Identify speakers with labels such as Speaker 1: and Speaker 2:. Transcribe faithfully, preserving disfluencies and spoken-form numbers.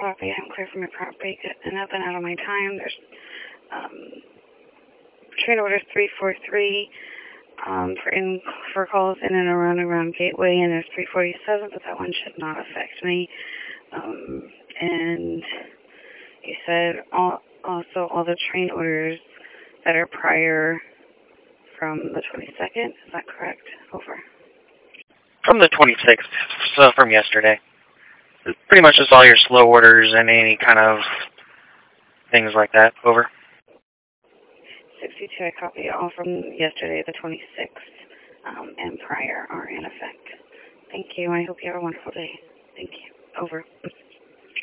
Speaker 1: copy. I'm clear from my property. Good. Nothing out of my time. There's um, train order three four three um, for in for calls in and around around Gateway, and there's three forty-seven, but that one should not affect me. Um, and you said all, also all the train orders that are prior from the twenty-second. Is that correct? Over.
Speaker 2: From the twenty-sixth, so from yesterday. Pretty much just all your slow orders and any kind of things like that. Over.
Speaker 1: sixty-two, I copy all from yesterday, the twenty-sixth, um, and prior are in effect. Thank you. I hope you have a wonderful day. Thank you. Over.